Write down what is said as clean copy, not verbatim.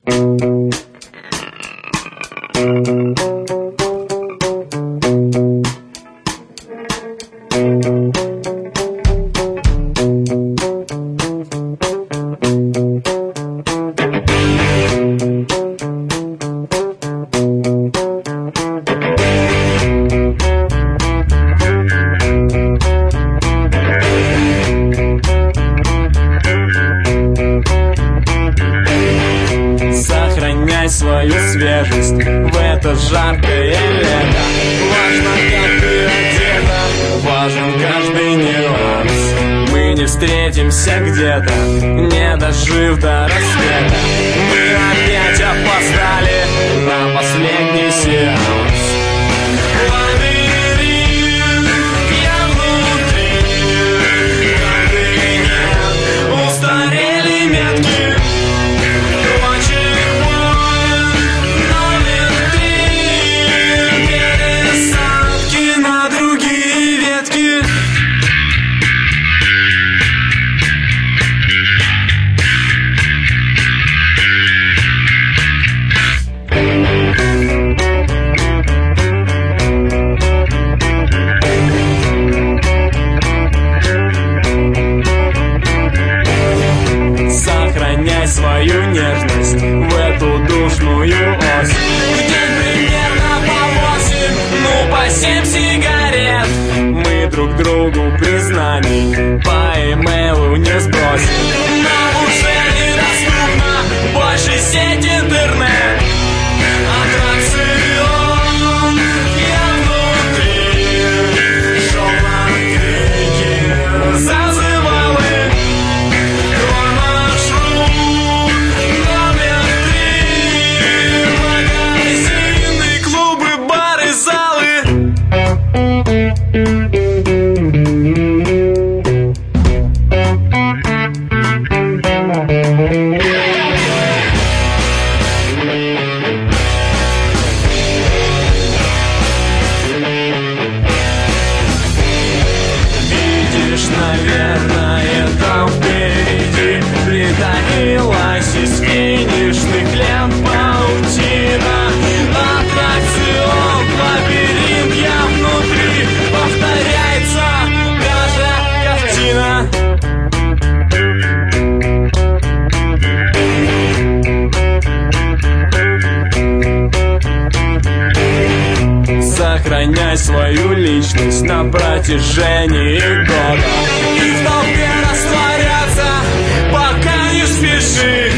Свою свежесть в это жаркое лето. Важно, как ты одета, важен каждый нюанс. Мы не встретимся где-то, не дожив до рассвета. Мы опять опоздали на последний сеанс. Лабиринт, я внутри, воды нет, устарели метки. Сохраняй свою нежность в эту душную осень. Где примерно по 8, ну по 7 сигарет. Мы друг другу признаний по имейлу не сбросим. Нам уже недоступна больше сеть интернет. Аттракцион, я внутри, шел на крики, зазывалы. Наверное, там впереди притаилась из финишных лент паутина. Аттракцион, лабиринт, я внутри, повторяется та же картина. Сохраняй свою личность на протяжении года. И в толпе растворяться, пока не спеши.